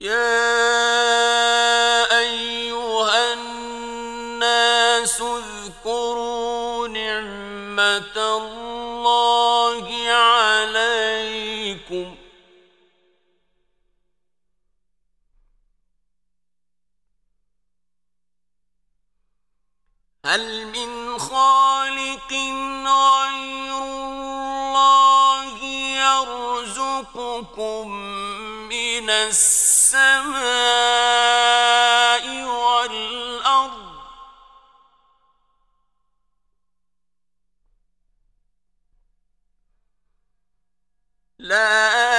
يا أيها الناس اذكروا نعمة الله عليكم هل من خالق غير الله يرزقكم من السماء والأرض لا